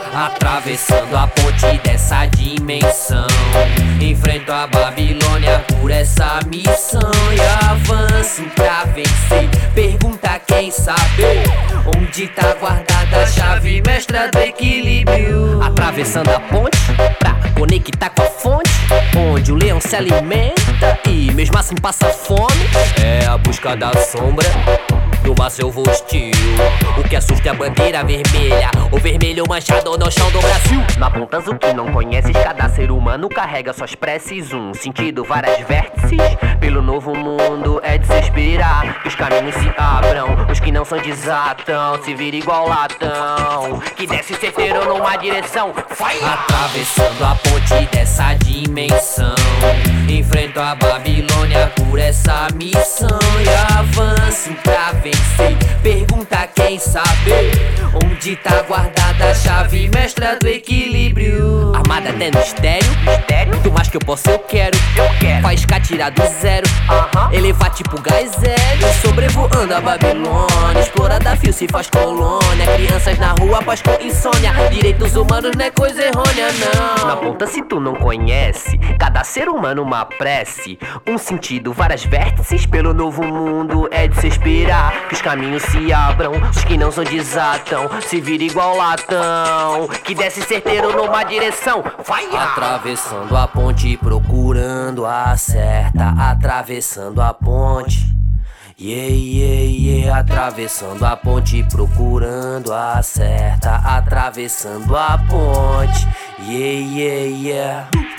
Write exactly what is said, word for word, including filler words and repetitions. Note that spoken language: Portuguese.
Atravessando a ponte dessa dimensão, enfrento a Babilônia por essa missão e avanço pra vencer. Pergunta quem sabe onde tá guardada a chave mestra do equilíbrio. Atravessando a ponte pra conectar com a fonte, onde o leão se alimenta e mesmo assim passa fome. É a busca da sombra do mar eu vou hostil. O que assusta é a bandeira vermelha, o vermelho manchado no chão do Brasil. Na pontas o que não conheces, cada ser humano carrega suas preces. Um sentido, várias vértices. Pelo novo mundo é desesperar que os caminhos se abram, os que não são desatam, se vira igual latão que desce certeiro numa direção. Vai! Atravessando a ponte dessa dimensão, enfrento a Babilônia por essa missão e avanço pra vencer. Pergunta quem sabe onde tá guardada a chave mestra do equilíbrio. Armada até no estéreo, estéreo. Muito mais que eu posso, eu quero, eu quero. Faísca tirar do zero, uh-huh. Elevar tipo gás hélio, sobrevoando a Babilônia. Explorada fio se faz colônia, crianças na rua após com insônia. Direitos humanos não é coisa errônea, não. Na ponta se tu não conhece, cada ser humano uma prece. Um sentido, várias vértices. Pelo novo mundo é de se esperar que os caminhos se abram, os que não são desatam, se vira igual latão que desce certeiro numa direção. Vai! Atravessando a ponte procurando a certa, atravessando a ponte. Yeah, yeah, yeah. Atravessando a ponte procurando a certa, atravessando a ponte. Yeah, yeah, yeah.